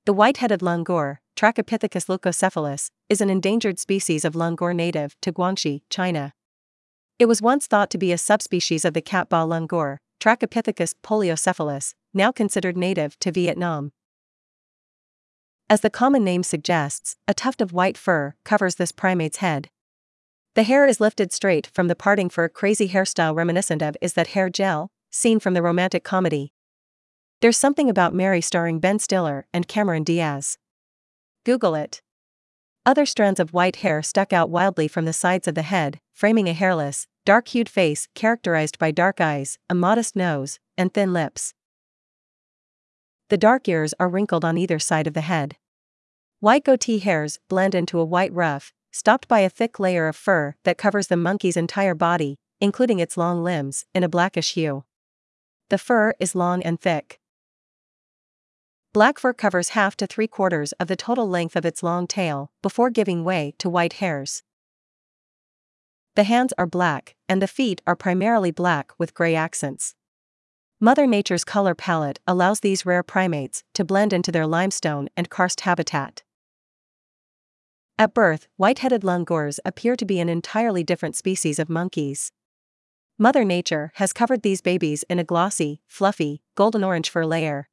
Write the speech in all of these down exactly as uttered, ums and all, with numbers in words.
The white-headed langur, Trachypithecus leucocephalus, is an endangered species of langur native to Guangxi, China. It was once thought to be a subspecies of the cat-ba langur, Trachypithecus poliocephalus, now considered native to Vietnam. As the common name suggests, a tuft of white fur covers this primate's head. The hair is lifted straight from the parting fur, crazy hairstyle reminiscent of Is That Hair Gel, seen from the romantic comedy There's Something About Mary starring Ben Stiller and Cameron Diaz. Google it. Other strands of white hair stuck out wildly from the sides of the head, framing a hairless, dark-hued face characterized by dark eyes, a modest nose, and thin lips. The dark ears are wrinkled on either side of the head. White goatee hairs blend into a white ruff, stopped by a thick layer of fur that covers the monkey's entire body, including its long limbs, in a blackish hue. The fur is long and thick. Black fur covers half to three quarters of the total length of its long tail, before giving way to white hairs. The hands are black, and the feet are primarily black with gray accents. Mother Nature's color palette allows these rare primates to blend into their limestone and karst habitat. At birth, white-headed langurs appear to be an entirely different species of monkeys. Mother Nature has covered these babies in a glossy, fluffy, golden-orange fur layer.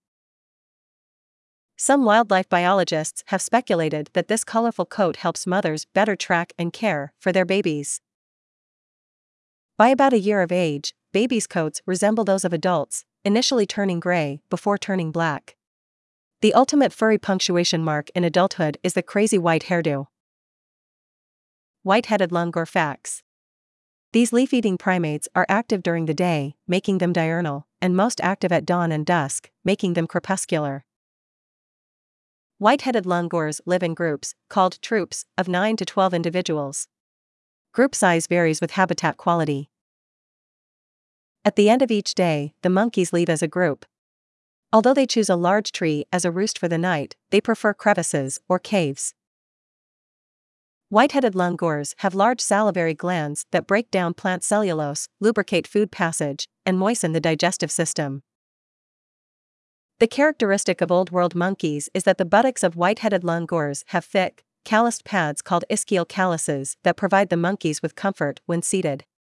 Some wildlife biologists have speculated that this colorful coat helps mothers better track and care for their babies. By about a year of age, babies' coats resemble those of adults, initially turning gray before turning black. The ultimate furry punctuation mark in adulthood is the crazy white hairdo. White-headed langur facts. These leaf-eating primates are active during the day, making them diurnal, and most active at dawn and dusk, making them crepuscular. White-headed langurs live in groups, called troops, of nine to twelve individuals. Group size varies with habitat quality. At the end of each day, the monkeys leave as a group. Although they choose a large tree as a roost for the night, they prefer crevices or caves. White-headed langurs have large salivary glands that break down plant cellulose, lubricate food passage, and moisten the digestive system. The characteristic of Old World monkeys is that the buttocks of white-headed langurs have thick, calloused pads called ischial calluses that provide the monkeys with comfort when seated.